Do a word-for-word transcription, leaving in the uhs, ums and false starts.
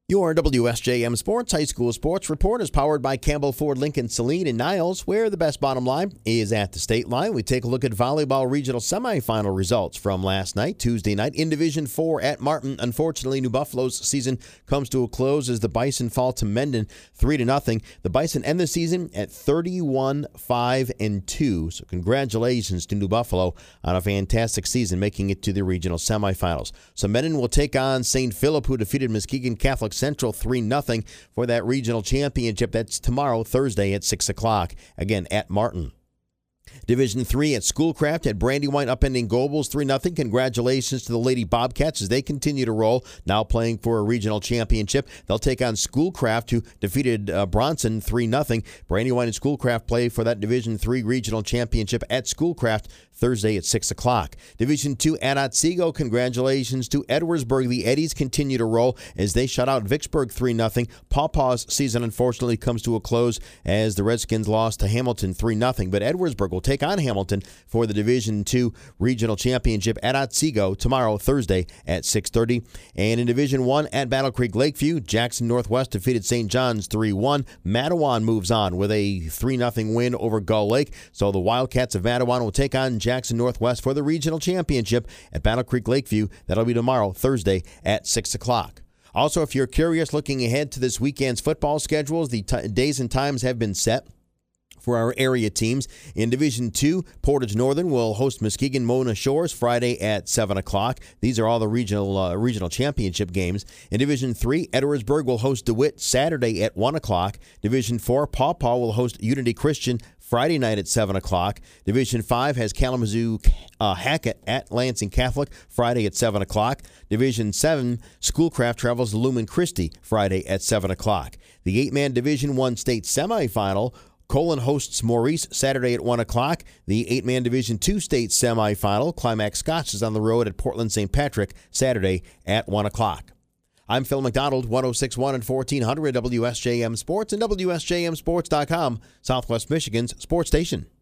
Your W S J M Sports High School Sports Report is powered by Campbell Ford Lincoln Saline in Niles, where the best bottom line is at the state line. We take a look at volleyball regional semifinal results from last night, Tuesday night. In Division four at Martin, unfortunately, New Buffalo's season comes to a close as the Bison fall to Mendon three to nothing. The Bison end the season at thirty-one five and two. So congratulations to New Buffalo on a fantastic season, making it to the regional semifinals. So Mendon will take on Saint Philip, who defeated Muskegon Catholic Central three nothing for that regional championship. That's tomorrow, Thursday at six o'clock, again at Martin. Division three at Schoolcraft had Brandywine upending Gobles three nothing. Congratulations to the Lady Bobcats as they continue to roll, now playing for a regional championship. They'll take on Schoolcraft, who defeated uh, Bronson three nothing. Brandywine and Schoolcraft play for that Division three regional championship at Schoolcraft Thursday at six o'clock. Division two at Otsego, congratulations to Edwardsburg. The Eddies continue to roll as they shut out Vicksburg three nothing. Pawpaw's season unfortunately comes to a close as the Redskins lost to Hamilton three nothing. But Edwardsburg will take on Hamilton for the Division two regional championship at Otsego tomorrow, Thursday at six thirty. And in Division one at Battle Creek Lakeview, Jackson Northwest defeated Saint John's three one. Matawan moves on with a three nothing win over Gull Lake. So the Wildcats of Matawan will take on Jackson Northwest for the regional championship at Battle Creek Lakeview. That'll be tomorrow, Thursday at six o'clock. Also, if you're curious looking ahead to this weekend's football schedules, the t- days and times have been set for our area teams. In Division two, Portage Northern will host Muskegon Mona Shores Friday at seven o'clock. These are all the regional uh, regional championship games. In Division three, Edwardsburg will host DeWitt Saturday at one o'clock. Division four, Pawpaw will host Unity Christian Friday night at seven o'clock. Division five has Kalamazoo uh, Hackett at Lansing Catholic Friday at seven o'clock. Division seven, Schoolcraft travels to Lumen Christi Friday at seven o'clock. The eight-man Division one state semifinal, Colon hosts Maurice Saturday at one o'clock. The eight-man Division two state semifinal, Climax Scotch, is on the road at Portland Saint Patrick Saturday at one o'clock. I'm Phil McDonald, one oh six point one and fourteen hundred W S J M Sports and W S J M Sports dot com, Southwest Michigan's sports station.